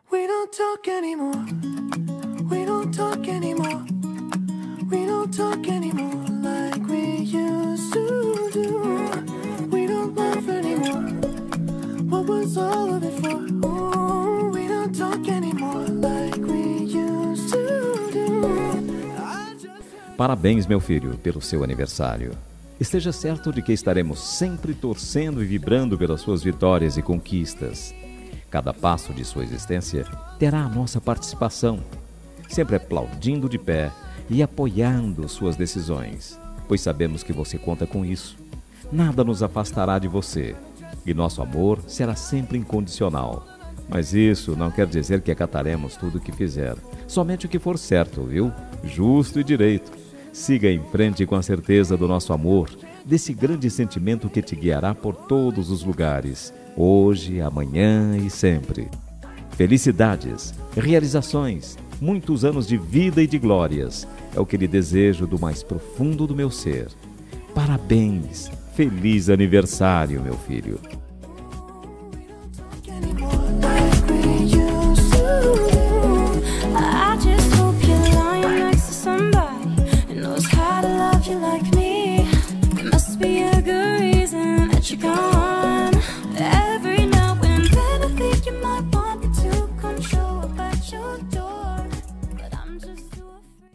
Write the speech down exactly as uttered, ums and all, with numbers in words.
We don't talk anymore. We don't talk anymore. We don't talk anymore like we used to do. We don't laugh anymore. What was all of it for? Oh, we don't talk anymore like we used to do. I just... Parabéns, meu filho, pelo seu aniversário. Esteja certo de que estaremos sempre torcendo e vibrando pelas suas vitórias e conquistas. Cada passo de sua existência terá a nossa participação, sempre aplaudindo de pé e apoiando suas decisões, pois sabemos que você conta com isso. Nada nos afastará de você e nosso amor será sempre incondicional. Mas isso não quer dizer que acataremos tudo o que fizer, somente o que for certo, viu? Justo e direito. Siga em frente com a certeza do nosso amor, desse grande sentimento que te guiará por todos os lugares, hoje, amanhã e sempre. Felicidades, realizações, muitos anos de vida e de glórias, é o que lhe desejo do mais profundo do meu ser. Parabéns, feliz aniversário, meu filho.